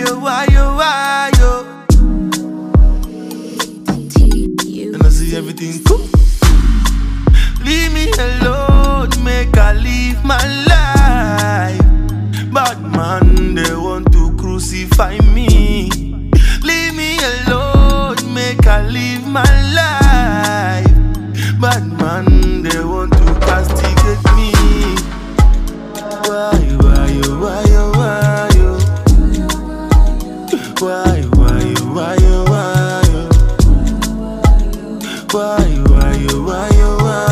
why you? And I see everything cool. Leave me alone, make I live my life. Bad man, they want to crucify me. Leave me alone, make I live my life. Bad man, they want to castigate me. Why you? Why you? Why you? Why you? Why you? Why you? Why you? Why you? Why you?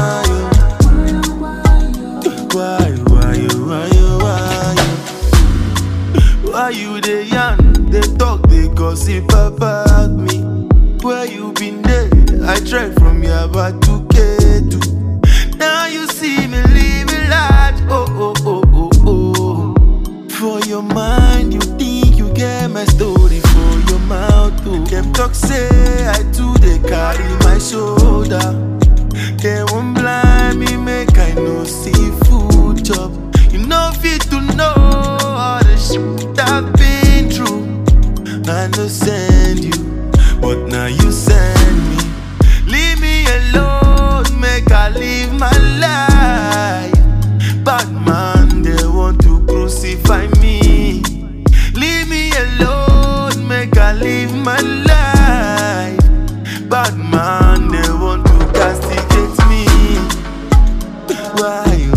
Why you dey yarn, they talk, they gossip about me. Where you been there? I tried from Yaba to K2. Now you see me living large, oh. For your mind, you think you get my story for your mouth, oh. Them talk say I too they carry my shoulder. They won't blind me, make I no see food chop. You know fit to know all the shit I've been through. I no send you, but now you send me. Leave me alone, make I live my life. Bad man, they want to crucify me. Leave me alone, make I live my life. Bad man, they want to castigate me. Why you?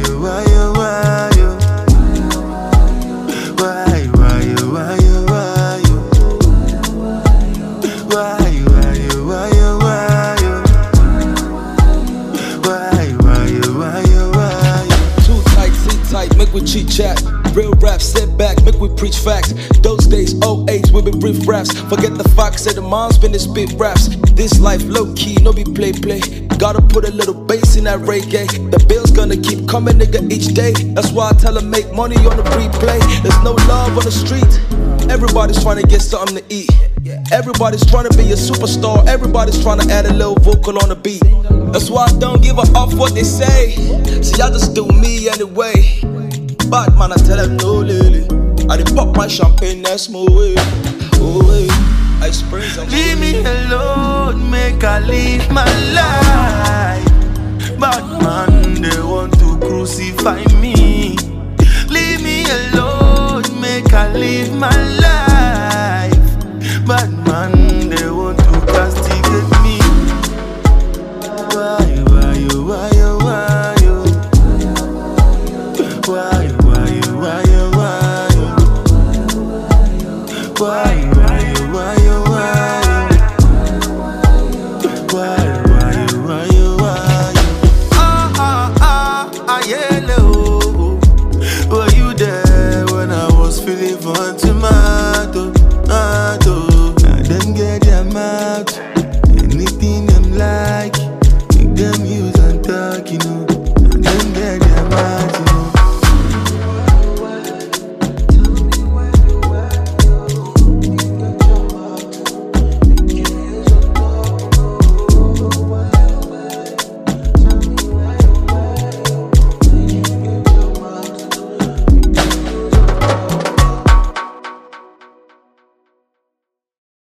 Make we chit chat, real rap, sit back, make we preach facts. Those days, 08s, we be brief raps. Forget the fox, said the mom's been the spit raps. This life low key, no be play. Gotta put a little bass in that reggae. The bills gonna keep coming, nigga, each day. That's why I tell them make money on the replay. There's no love on the street. Everybody's trying to get something to eat. Everybody's trying to be a superstar. Everybody's trying to add a little vocal on the beat. That's why I don't give a off what they say. See, I just do me anyway. Bad man, I tell them no, lily. I dey pop my champagne, that's my way. I spray some. Leave me alone, make I live my life. Bad man, they want to crucify me. Leave me alone, make I live my life. Bad man, they want to castigate me. Why you? Why you? Why you? Why you?